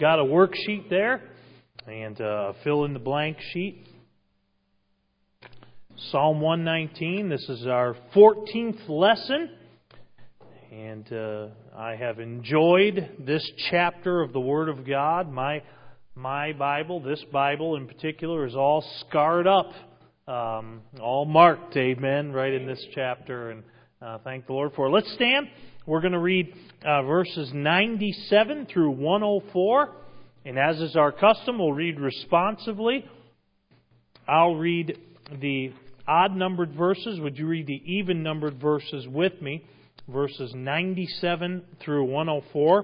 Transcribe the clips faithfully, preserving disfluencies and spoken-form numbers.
got a worksheet there and a fill-in-the-blank sheet. Psalm one nineteen, this is our fourteenth lesson. And uh, I have enjoyed this chapter of the Word of God. My my Bible, this Bible in particular, is all scarred up, um, all marked, amen, right in this chapter. And uh, thank the Lord for it. Let's stand. We're going to read uh, verses ninety-seven through one oh four. And as is our custom, we'll read responsively. I'll read the odd-numbered verses. Would you read the even-numbered verses with me? Verses ninety-seven through one oh four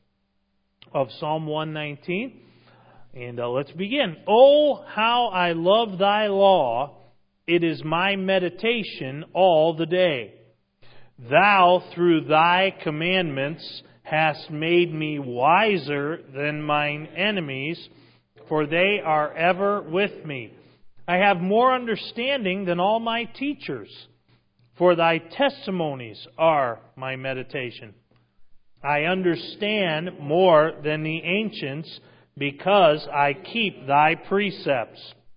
of Psalm one nineteen. And uh, let's begin. Oh, how I love thy law. It is my meditation all the day. Thou, through thy commandments, hast made me wiser than mine enemies, for they are ever with me. I have more understanding than all my teachers, for thy testimonies are my meditation. I understand more than the ancients, because I keep thy precepts.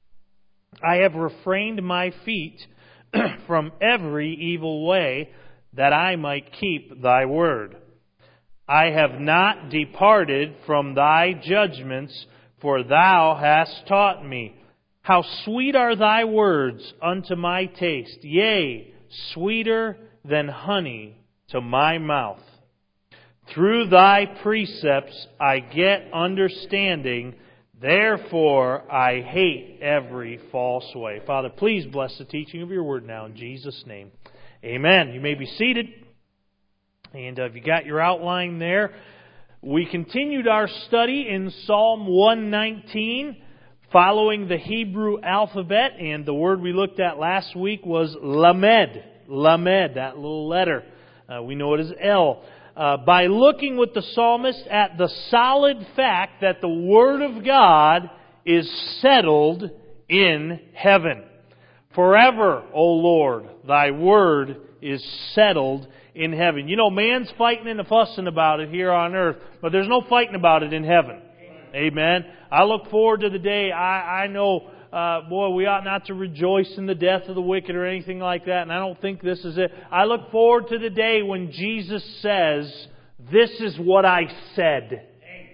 I have refrained my feet from every evil way, that I might keep thy word. I have not departed from thy judgments, for thou hast taught me. How sweet are thy words unto my taste, yea, sweeter than honey to my mouth. Through thy precepts I get understanding, therefore I hate every false way. Father, please bless the teaching of your word now in Jesus' name. Amen. You may be seated. And uh, if you got your outline there, we continued our study in Psalm one nineteen, following the Hebrew alphabet, and the word we looked at last week was lamed. Lamed, that little letter. Uh, we know it as L. Uh, by looking with the psalmist at the solid fact that the Word of God is settled in heaven. Forever, O Lord, thy Word is settled in heaven. You know, man's fighting and fussing about it here on earth, but there's no fighting about it in heaven. Amen. I look forward to the day, I, I know, uh, boy, we ought not to rejoice in the death of the wicked or anything like that, and I don't think this is it. I look forward to the day when Jesus says, this is what I said.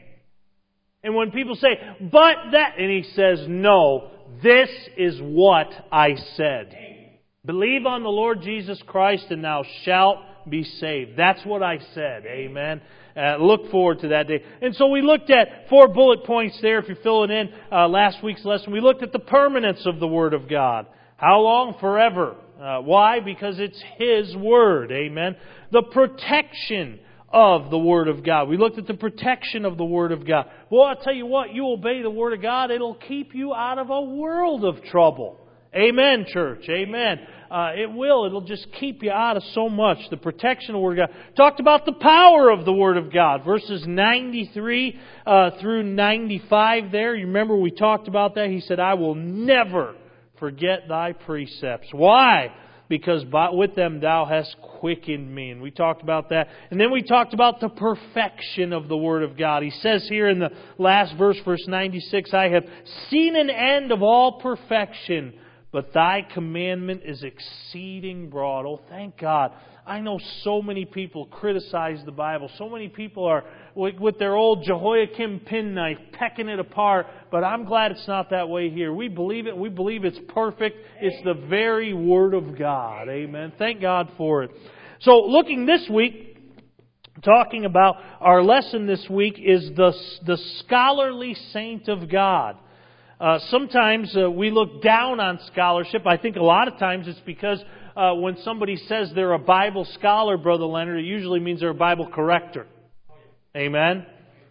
And when people say, but that, and He says, no, this is what I said. Believe on the Lord Jesus Christ and thou shalt be saved. That's what I said. Amen. Uh, look forward to that day. And so we looked at four bullet points there, if you're filling in uh, last week's lesson. We looked at the permanence of the Word of God. How long? Forever. Uh, why? Because it's His Word. Amen. The protection of the Word of God. We looked at the protection of the Word of God. Well, I'll tell you what, you obey the Word of God, it'll keep you out of a world of trouble. Amen, church. Amen. Uh, it will. It'll just keep you out of so much. The protection of the Word of God. Talked about the power of the Word of God. Verses ninety-three uh, through ninety-five there. You remember we talked about that? He said, I will never forget thy precepts. Why? Because by, with them thou hast quickened me. And we talked about that. And then we talked about the perfection of the Word of God. He says here in the last verse, verse ninety-six, I have seen an end of all perfection, but thy commandment is exceeding broad. Oh, thank God. I know so many people criticize the Bible. So many people are with their old Jehoiakim penknife pecking it apart. But I'm glad it's not that way here. We believe it. We believe it's perfect. It's the very Word of God. Amen. Thank God for it. So looking this week, talking about our lesson this week is the, the scholarly saint of God. Uh, sometimes uh, we look down on scholarship. I think a lot of times it's because uh, when somebody says they're a Bible scholar, Brother Leonard, it usually means they're a Bible corrector. Amen?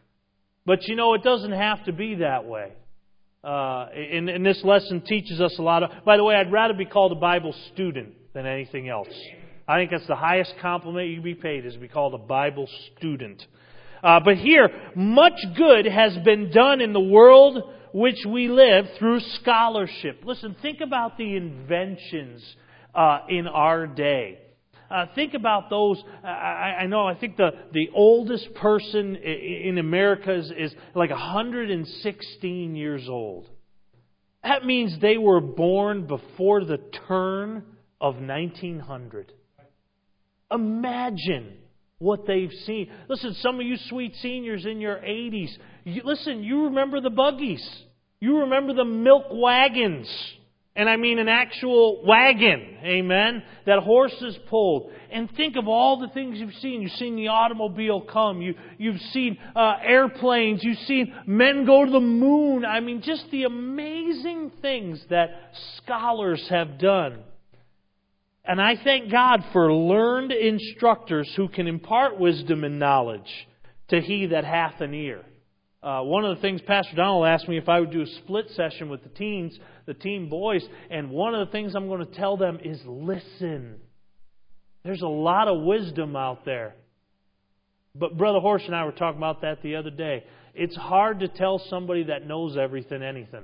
But you know, it doesn't have to be that way. Uh, and, and this lesson teaches us a lot of... By the way, I'd rather be called a Bible student than anything else. I think that's the highest compliment you can be paid, is to be called a Bible student. Uh, but here, much good has been done in the world which we live through scholarship. Listen, think about the inventions uh, in our day. Uh, think about those. Uh, I, I know, I think the, the oldest person in America is, is like one hundred sixteen years old. That means they were born before the turn of nineteen hundred. Imagine what they've seen. Listen, some of you sweet seniors in your eighties, you, listen, you remember the buggies. You remember the milk wagons. And I mean an actual wagon, amen, that horses pulled. And think of all the things you've seen. You've seen the automobile come. You, you've seen uh, airplanes. You've seen men go to the moon. I mean, just the amazing things that scholars have done. And I thank God for learned instructors who can impart wisdom and knowledge to he that hath an ear. Uh, one of the things Pastor Donald asked me if I would do a split session with the teens, the teen boys, and one of the things I'm going to tell them is listen. There's a lot of wisdom out there. But Brother Horst and I were talking about that the other day. It's hard to tell somebody that knows everything anything.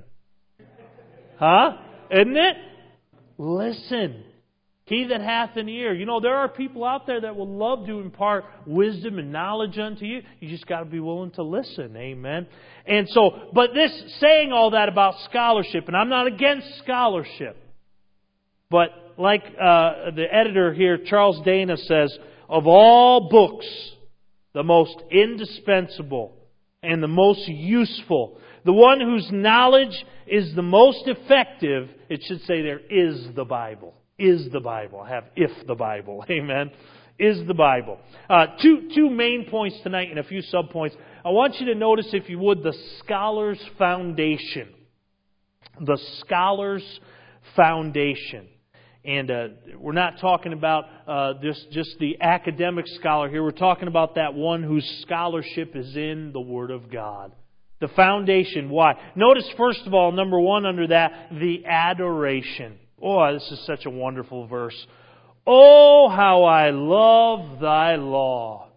Huh? Isn't it? Listen. He that hath an ear. You know, there are people out there that will love to impart wisdom and knowledge unto you. You just got to be willing to listen. Amen. And so, but this, saying all that about scholarship, and I'm not against scholarship, but like uh, the editor here, Charles Dana, says, of all books, the most indispensable and the most useful, the one whose knowledge is the most effective, it should say there, is the Bible. Is the Bible. I have if the Bible. Amen. Is the Bible. Uh, two, two main points tonight and a few subpoints. I want you to notice, if you would, the scholar's foundation. The scholar's foundation. And uh, we're not talking about uh, this, just the academic scholar here. We're talking about that one whose scholarship is in the Word of God. The foundation. Why? Notice, first of all, number one under that, the adoration. Oh, this is such a wonderful verse. Oh, how I love thy law.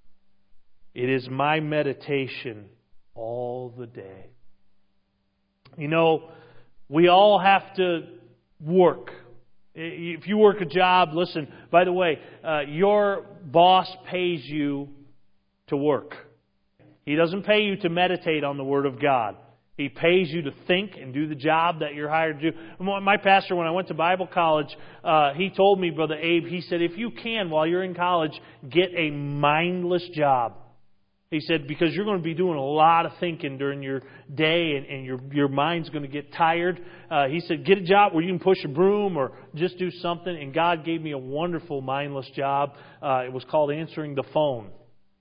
It is my meditation all the day. You know, we all have to work. If you work a job, listen, by the way, uh, your boss pays you to work. He doesn't pay you to meditate on the Word of God. He pays you to think and do the job that you're hired to do. My pastor, when I went to Bible college, uh, he told me, Brother Abe, he said, if you can, while you're in college, get a mindless job. He said, because you're going to be doing a lot of thinking during your day, and, and your your mind's going to get tired. Uh, he said, get a job where you can push a broom or just do something. And God gave me a wonderful mindless job. Uh, it was called answering the phone.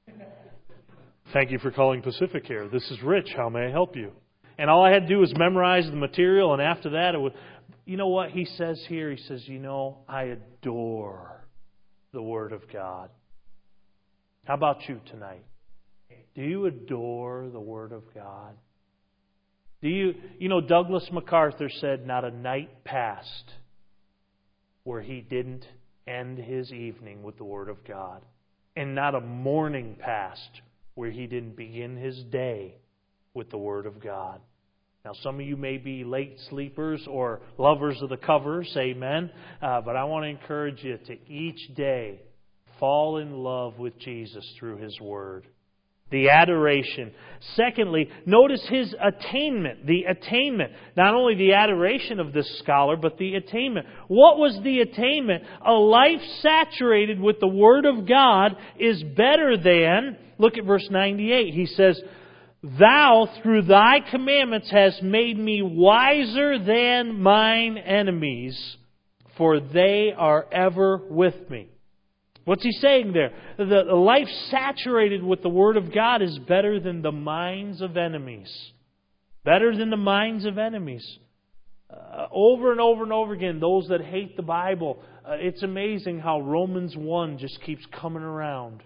Thank you for calling Pacific Care. This is Rich. How may I help you? And all I had to do was memorize the material, and after that, it would, you know what he says here? He says, you know, I adore the Word of God. How about you tonight? Do you adore the Word of God? Do you, you know, Douglas MacArthur said, not a night passed where he didn't end his evening with the Word of God. And not a morning passed where he didn't begin his day with the Word of God. Now, some of you may be late sleepers or lovers of the covers, amen. Uh, but I want to encourage you to each day fall in love with Jesus through His Word. The adoration. Secondly, notice his attainment. The attainment. Not only the adoration of this scholar, but the attainment. What was the attainment? A life saturated with the Word of God is better than, look at verse ninety-eight. He says, Thou, through Thy commandments, hast made me wiser than mine enemies, for they are ever with me. What's he saying there? The, the life saturated with the Word of God is better than the minds of enemies. Better than the minds of enemies. Uh, over and over and over again, those that hate the Bible, uh, it's amazing how Romans one just keeps coming around.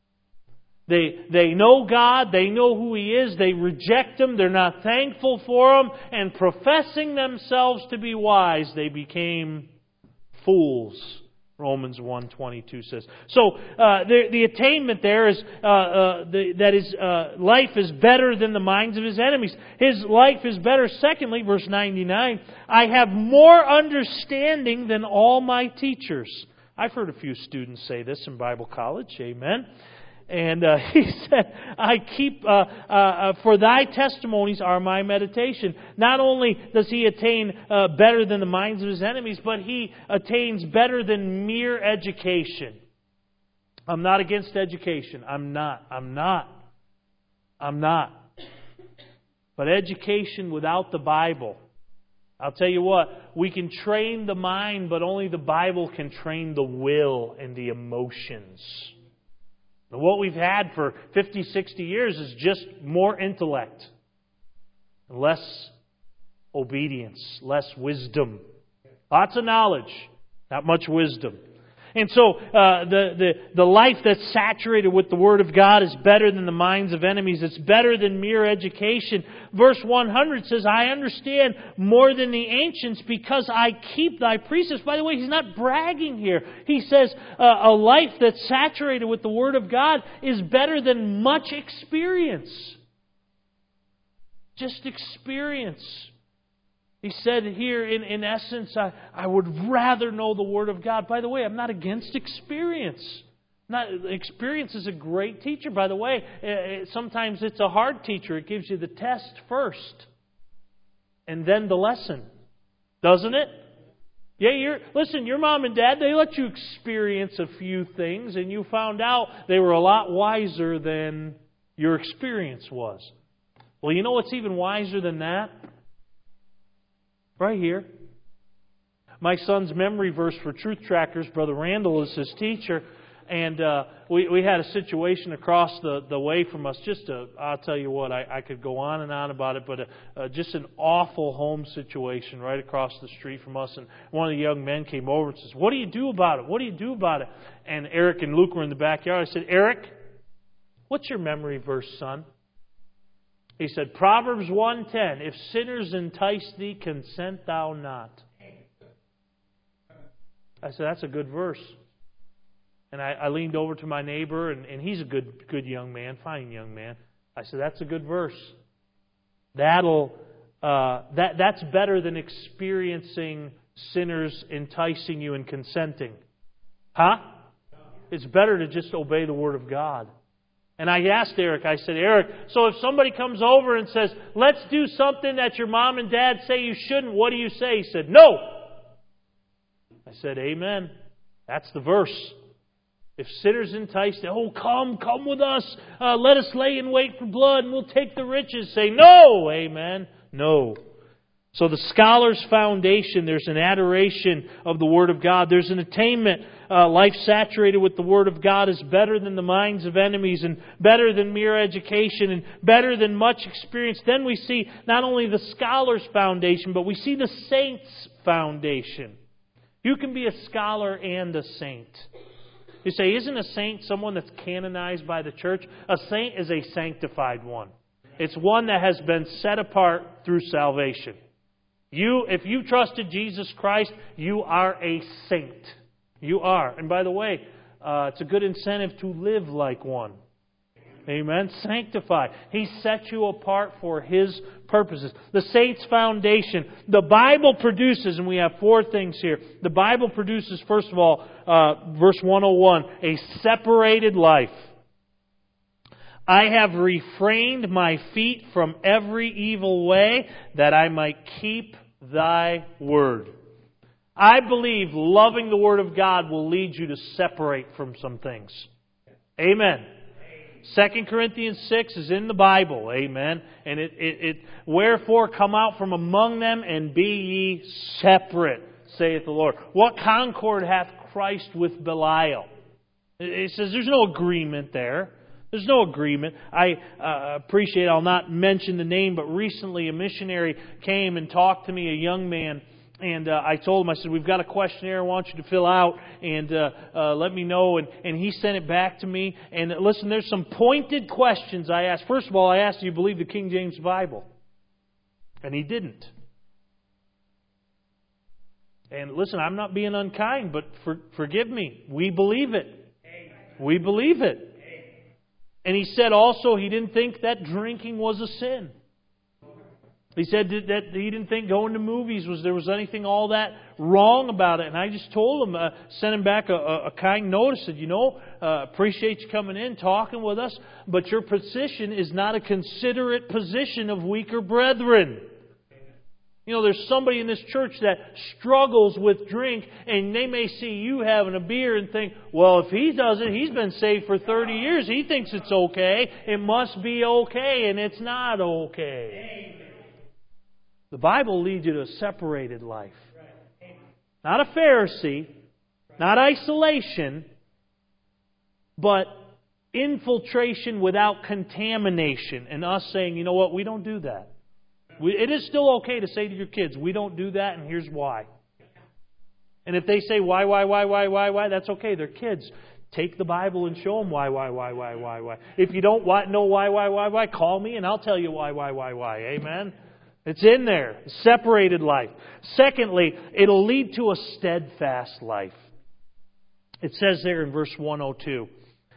They, they know God, they know who He is, they reject Him, they're not thankful for Him, and professing themselves to be wise, they became fools. Romans one twenty-two says. So uh, the, the attainment there is uh, uh, the, that his uh, life is better than the minds of his enemies. His life is better. Secondly, verse ninety-nine, I have more understanding than all my teachers. I've heard a few students say this in Bible college. Amen. And uh, he said, I keep, uh, uh, uh, for thy testimonies are my meditation. Not only does he attain uh, better than the minds of his enemies, but he attains better than mere education. I'm not against education. I'm not. I'm not. I'm not. But education without the Bible, I'll tell you what, we can train the mind, but only the Bible can train the will and the emotions. And what we've had for fifty, sixty years is just more intellect, less obedience, less wisdom. Lots of knowledge, not much wisdom. And so uh, the, the, the life that's saturated with the Word of God is better than the minds of enemies. It's better than mere education. Verse one hundred says, I understand more than the ancients because I keep thy precepts. By the way, he's not bragging here. He says uh, a life that's saturated with the Word of God is better than much experience. Just experience. He said here, in, in essence, I, I would rather know the Word of God. By the way, I'm not against experience. Not, experience is a great teacher. By the way, it, sometimes it's a hard teacher. It gives you the test first and then the lesson. Doesn't it? Yeah, you're, listen, your mom and dad, they let you experience a few things and you found out they were a lot wiser than your experience was. Well, you know what's even wiser than that? Right here. My son's memory verse for Truth Trackers, Brother Randall is his teacher. And uh, we, we had a situation across the, the way from us. Just a, I'll tell you what, I, I could go on and on about it, but a, uh, just an awful home situation right across the street from us. And one of the young men came over and says, what do you do about it? What do you do about it? And Eric and Luke were in the backyard. I said, Eric, what's your memory verse, son? He said, Proverbs one ten, if sinners entice thee, consent thou not. I said, that's a good verse. And I, I leaned over to my neighbor, and, and he's a good good young man, fine young man. I said, that's a good verse. That'll uh, that that's better than experiencing sinners enticing you and consenting. Huh? It's better to just obey the Word of God. And I asked Eric, I said, Eric, so if somebody comes over and says, let's do something that your mom and dad say you shouldn't, what do you say? He said, no. I said, amen. That's the verse. If sinners entice, oh, come, come with us. Uh, let us lay in wait for blood and we'll take the riches. Say, no, amen. No. So the scholar's foundation, there's an adoration of the Word of God. There's an attainment. Uh, life saturated with the Word of God is better than the minds of enemies and better than mere education and better than much experience. Then we see not only the scholar's foundation, but we see the saint's foundation. You can be a scholar and a saint. You say, isn't a saint someone that's canonized by the church? A saint is a sanctified one. It's one that has been set apart through salvation. You, if you trusted Jesus Christ, you are a saint. You are. And by the way, uh, it's a good incentive to live like one. Amen. Sanctify. He set you apart for His purposes. The saint's foundation. The Bible produces, and we have four things here. The Bible produces, first of all, uh, verse one oh one, a separated life. I have refrained my feet from every evil way that I might keep Thy word. I believe loving the Word of God will lead you to separate from some things. Amen. Second Corinthians six is in the Bible. Amen. And it, it, it, wherefore come out from among them and be ye separate, saith the Lord. What concord hath Christ with Belial? It says there's no agreement there. There's no agreement. I uh, appreciate, I'll not mention the name, but recently a missionary came and talked to me, a young man, and uh, I told him, I said, we've got a questionnaire I want you to fill out, and uh, uh, let me know. And, and he sent it back to me. And listen, there's some pointed questions I asked. First of all, I asked, do you believe the King James Bible? And he didn't. And listen, I'm not being unkind, but for, forgive me. We believe it. We believe it. And he said also he didn't think that drinking was a sin. He said that he didn't think going to movies was there was anything all that wrong about it. And I just told him, uh, sent him back a, a kind note, said, you know, uh, appreciate you coming in, talking with us, but your position is not a considerate position of weaker brethren. You know, there's somebody in this church that struggles with drink, and they may see you having a beer and think, well, if he does it, he's been saved for thirty years. He thinks it's okay. It must be okay, and it's not okay. The Bible leads you to a separated life. Not a Pharisee, not isolation, but infiltration without contamination. And us saying, you know what, we don't do that. We, it is still okay to say to your kids, we don't do that, and here's why. And if they say why, why, why, why, why, why, that's okay. They're kids. Take the Bible and show them why, why, why, why, why, why. If you don't know why, why, why, why, call me and I'll tell you why, why, why, why. Amen? It's in there. Separated life. Secondly, it'll lead to a steadfast life. It says there in verse one oh two,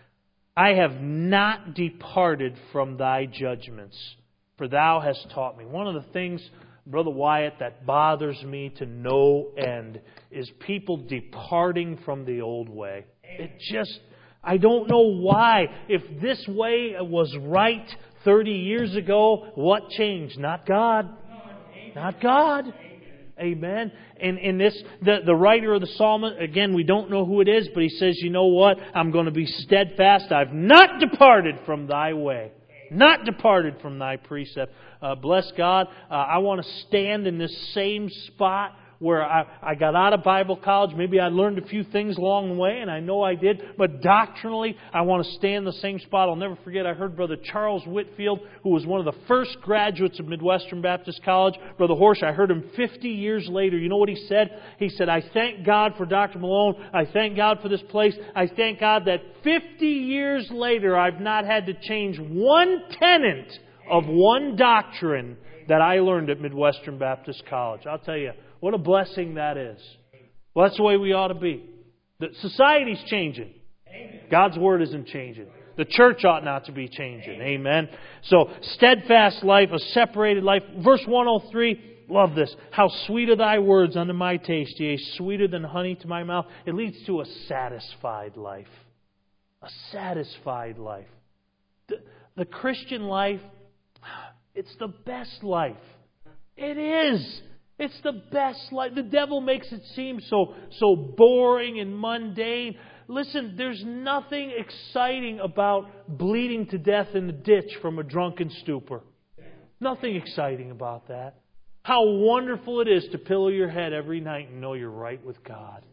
I have not departed from thy judgments, for thou hast taught me. One of the things, Brother Wyatt, that bothers me to no end is people departing from the old way. It just, I don't know why. If this way was right thirty years ago, what changed? Not God. Not God. Amen. And in this, the, the writer of the psalm, again, we don't know who it is, but he says, you know what? I'm going to be steadfast. I've not departed from thy way. Not departed from thy precept. Uh, bless God. Uh, I want to stand in this same spot where I, I got out of Bible college. Maybe I learned a few things along the way, and I know I did. But doctrinally, I want to stand in the same spot. I'll never forget, I heard Brother Charles Whitfield, who was one of the first graduates of Midwestern Baptist College. Brother Horsch, I heard him fifty years later. You know what he said? He said, I thank God for Doctor Malone. I thank God for this place. I thank God that fifty years later, I've not had to change one tenet of one doctrine that I learned at Midwestern Baptist College. I'll tell you, what a blessing that is. Well, that's the way we ought to be. The society's changing. God's Word isn't changing. The church ought not to be changing. Amen. So, steadfast life, a separated life. Verse one oh three, love this. How sweet are thy words unto my taste, yea, sweeter than honey to my mouth. It leads to a satisfied life. A satisfied life. The, the Christian life, it's the best life. It is. It's the best life. The devil makes it seem so, so boring and mundane. Listen, there's nothing exciting about bleeding to death in the ditch from a drunken stupor. Nothing exciting about that. How wonderful it is to pillow your head every night and know you're right with God.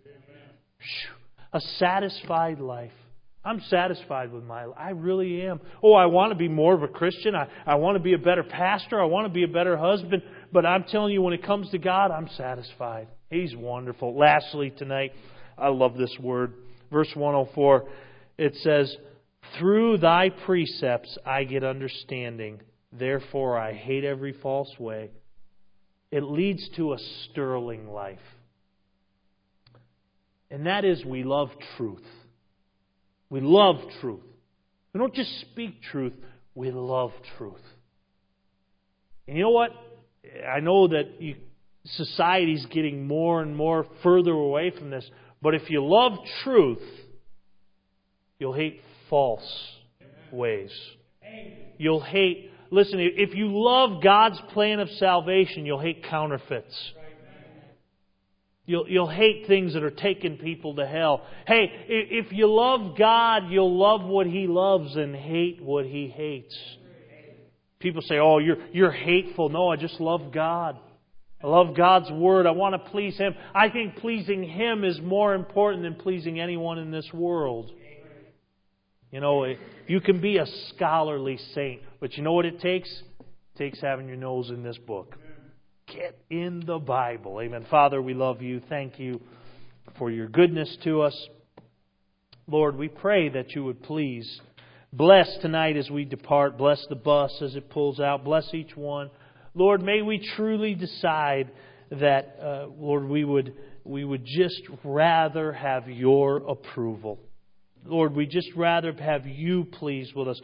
A satisfied life. I'm satisfied with my life. I really am. Oh, I want to be more of a Christian. I, I want to be a better pastor. I want to be a better husband. But I'm telling you, when it comes to God, I'm satisfied. He's wonderful. Lastly, tonight, I love this word. Verse one oh four, it says, through thy precepts I get understanding. Therefore I hate every false way. It leads to a sterling life. And that is, we love truth. We love truth. We don't just speak truth, we love truth. And you know what? I know that you, society's getting more and more further away from this, but if you love truth, you'll hate false ways. You'll hate, listen, if you love God's plan of salvation, you'll hate counterfeits. You'll, you'll hate things that are taking people to hell. Hey, if you love God, you'll love what He loves and hate what He hates. People say, oh, you're, you're hateful. No, I just love God. I love God's Word. I want to please Him. I think pleasing Him is more important than pleasing anyone in this world. You know, you can be a scholarly saint, but you know what it takes? It takes having your nose in this book. Get in the Bible. Amen. Father, we love You. Thank You for Your goodness to us. Lord, we pray that You would please bless tonight as we depart. Bless the bus as it pulls out. Bless each one. Lord, may we truly decide that, uh, Lord, we would we would just rather have Your approval. Lord, we just rather have You pleased with us.